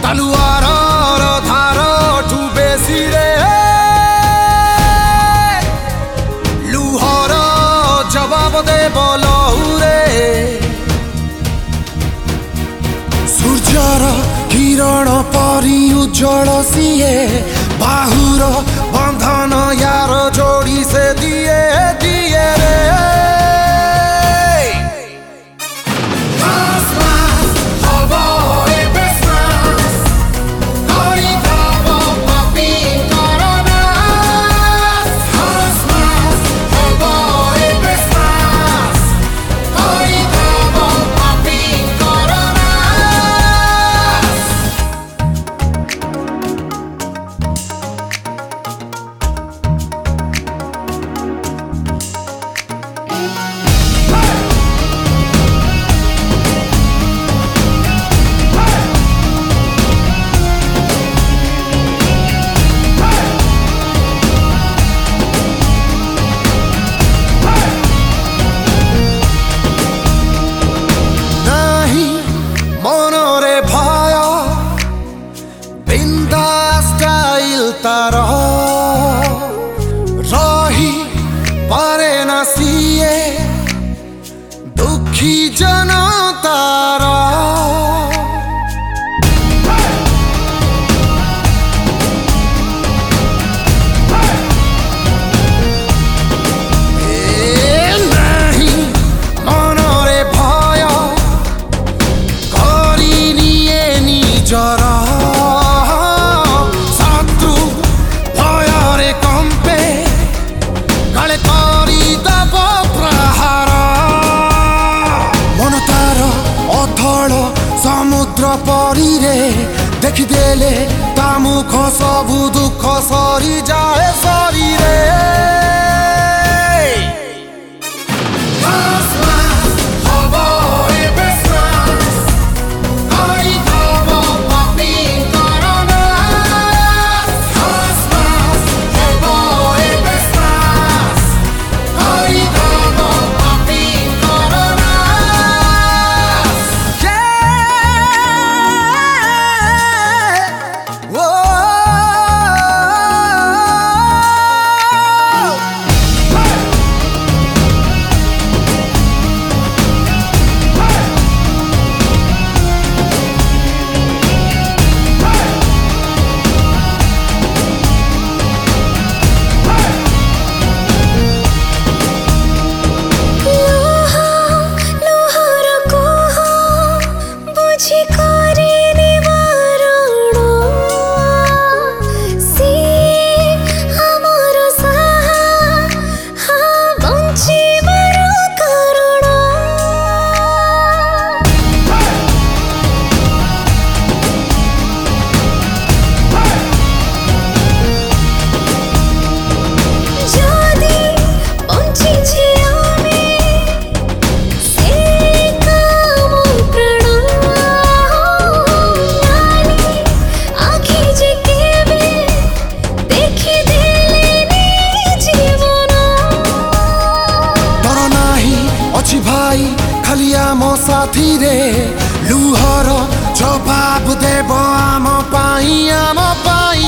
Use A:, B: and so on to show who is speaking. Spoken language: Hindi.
A: तलुआर धार ठू बेसी रे लुहर जवाब दे लहुरे सूर्यर किरण परी उज्जवल सीए बाहुर बंधन यार जोड़ी से दिए दिए रे तार रही पारे ना सीए दुखी जन तार नहीं मनरे भय करी निये निजर समुद्र परी रे देखिदेले ता मुख सबु दुख सरी जाए सरी रे भाई खाली आम साथी रे लुहर जवाब देव आम पाई